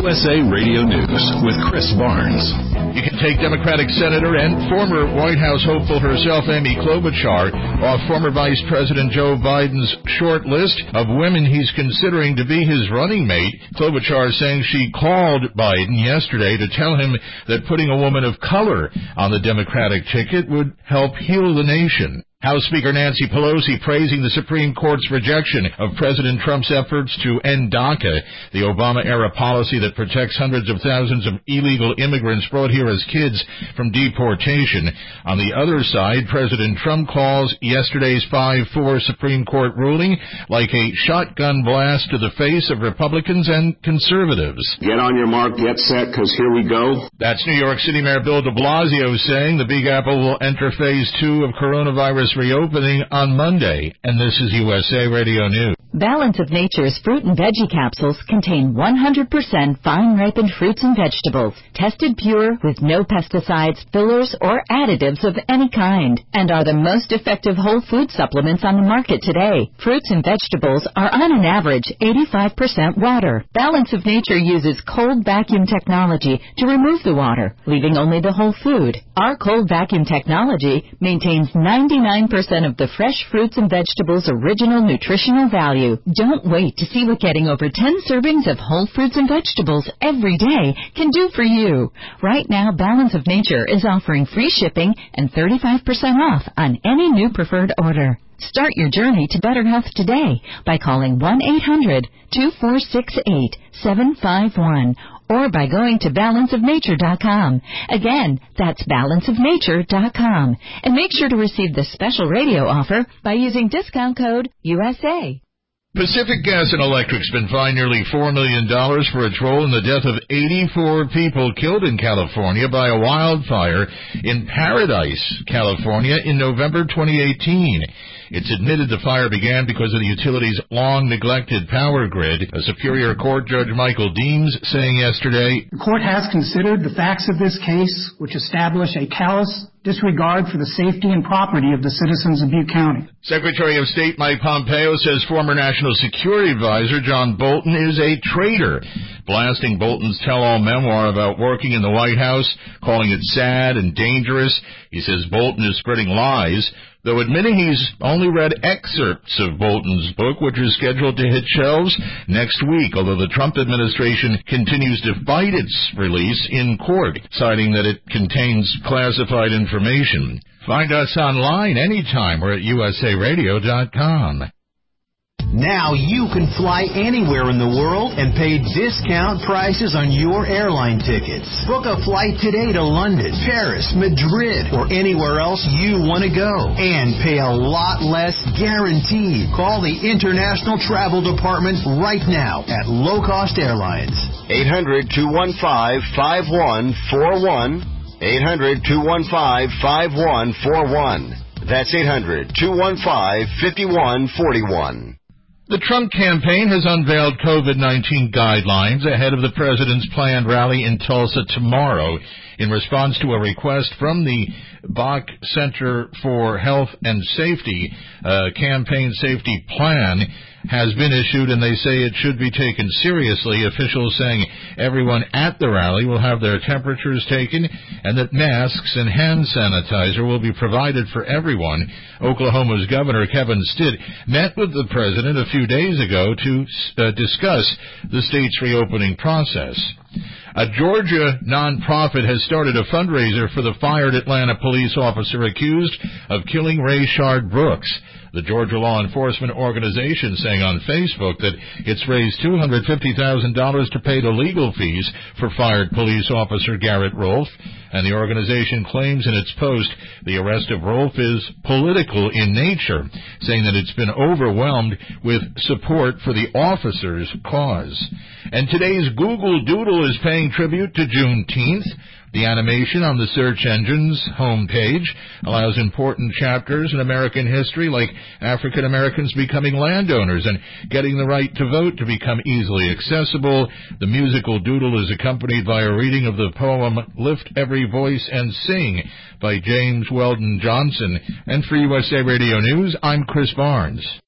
USA Radio News with Chris Barnes. You can take Democratic Senator and former White House hopeful herself, Amy Klobuchar, off former Vice President Joe Biden's short list of women he's considering to be his running mate. Klobuchar saying she called Biden yesterday to tell him that putting a woman of color on the Democratic ticket would help heal the nation. House Speaker Nancy Pelosi praising the Supreme Court's rejection of President Trump's efforts to end DACA, the Obama-era policy that protects hundreds of thousands of illegal immigrants brought here as kids from deportation. On the other side, President Trump calls yesterday's 5-4 Supreme Court ruling like a shotgun blast to the face of Republicans and conservatives. Get on your mark, get set, because here we go. That's New York City Mayor Bill de Blasio saying the Big Apple will enter phase 2 of coronavirus reopening on Monday, and this is USA Radio News. Balance of Nature's fruit and veggie capsules contain 100% fine-ripened fruits and vegetables, tested pure with no pesticides, fillers, or additives of any kind, and are the most effective whole food supplements on the market today. Fruits and vegetables are on an average 85% water. Balance of Nature uses cold vacuum technology to remove the water, leaving only the whole food. Our cold vacuum technology maintains 99% of the fresh fruits and vegetables' original nutritional value. Don't wait to see what getting over 10 servings of whole fruits and vegetables every day can do for you. Right now, Balance of Nature is offering free shipping and 35% off on any new preferred order. Start your journey to better health today by calling 1-800-2468-751 or by going to balanceofnature.com. Again, that's balanceofnature.com. And make sure to receive the special radio offer by using discount code USA. Pacific Gas and Electric's been fined nearly $4 million for its role in the death of 84 people killed in California by a wildfire in Paradise, California in November 2018. It's admitted the fire began because of the utility's long-neglected power grid. A Superior Court Judge Michael Deems saying yesterday, "The court has considered the facts of this case, which establish a callous disregard for the safety and property of the citizens of Butte County." Secretary of State Mike Pompeo says former National Security Advisor John Bolton is a traitor, blasting Bolton's tell-all memoir about working in the White House, calling it sad and dangerous. He says Bolton is spreading lies, though admitting he's only read excerpts of Bolton's book, which is scheduled to hit shelves next week, although the Trump administration continues to fight its release in court, citing that it contains classified information. Find us online anytime. We're at usaradio.com. Now you can fly anywhere in the world and pay discount prices on your airline tickets. Book a flight today to London, Paris, Madrid, or anywhere else you want to go. And pay a lot less guaranteed. Call the International Travel Department right now at Low Cost Airlines. 800-215-5141. 800-215-5141. That's 800-215-5141. The Trump campaign has unveiled COVID-19 guidelines ahead of the president's planned rally in Tulsa tomorrow in response to a request from the Bach Center for Health and Safety. Campaign safety plan has been issued, and they say it should be taken seriously. Officials saying everyone at the rally will have their temperatures taken and that masks and hand sanitizer will be provided for everyone. Oklahoma's Governor Kevin Stitt met with the president a few days ago to discuss the state's reopening process. A Georgia nonprofit has started a fundraiser for the fired Atlanta police officer accused of killing Rayshard Brooks. The Georgia Law Enforcement Organization saying on Facebook that it's raised $250,000 to pay the legal fees for fired police officer Garrett Rolfe, and the organization claims in its post the arrest of Rolfe is political in nature, saying that it's been overwhelmed with support for the officer's cause. And today's Google Doodle is paying tribute to Juneteenth. The animation on the search engine's homepage allows important chapters in American history like African Americans becoming landowners and getting the right to vote to become easily accessible. The musical doodle is accompanied by a reading of the poem Lift Every Voice and Sing by James Weldon Johnson. And for USA Radio News, I'm Chris Barnes.